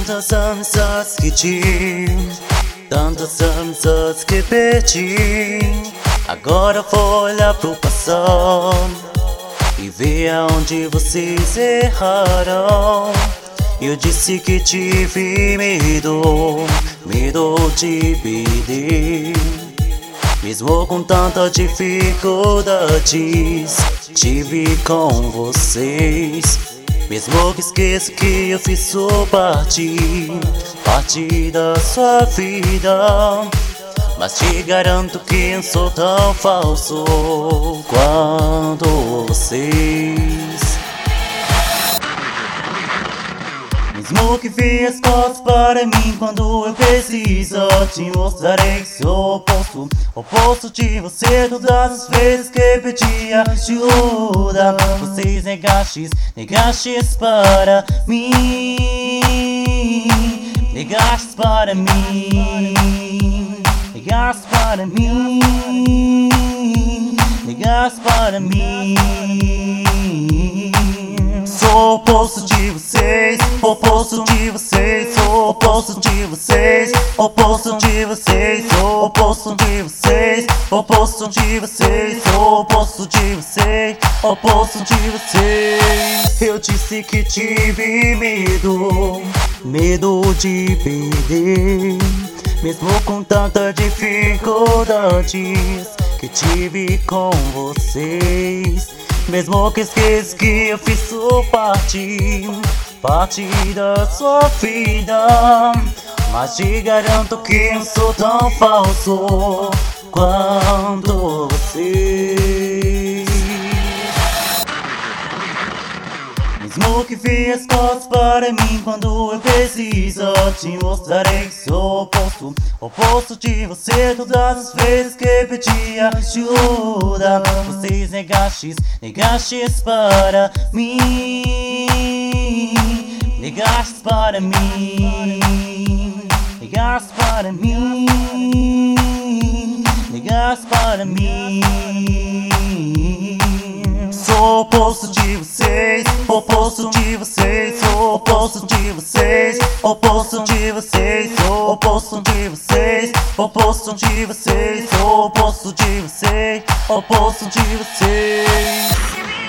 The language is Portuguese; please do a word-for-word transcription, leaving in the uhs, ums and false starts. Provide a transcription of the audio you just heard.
Tantas amizades que tive, tantas amizades que perdi. Agora vou olhar pro passado e ver aonde vocês erraram. Eu disse que tive medo, medo de perder. Mesmo com tanta dificuldades, tive com vocês. Mesmo que esqueça que eu fiz sua parte, parte da sua vida. Mas te garanto que não sou tão falso quanto vocês. Mesmo que fiz costas para mim quando eu preciso, te mostrarei que sou oposto, oposto de você. Todas as vezes que pedi ajuda, vocês negastes, negastes para mim, negastes para mim, negastes para mim, negastes para mim. Sou oposto de vocês, oposto de vocês, sou oposto de vocês, oposto de vocês, sou oposto de vocês, oposto de vocês, sou oposto de vocês, oposto de vocês. Eu disse que tive medo, medo de perder. Mesmo com tanta dificuldades que tive com vocês. Mesmo que esqueça que eu fiz sua parte, parte da sua vida. Mas te garanto que não sou tão falso quanto vocês. Mesmo que fiz costas para mim quando eu preciso, te mostrarei que sou oposto, oposto de você. Todas as vezes que pedi ajuda, vocês negastes, negastes para mim, negastes para mim, negastes para mim, negastes para mim. Sou oposto de vocês, oposto de vocês, sou oposto de vocês, oposto de vocês, sou oposto de vocês, oposto de vocês, sou oposto de vocês, oposto de vocês.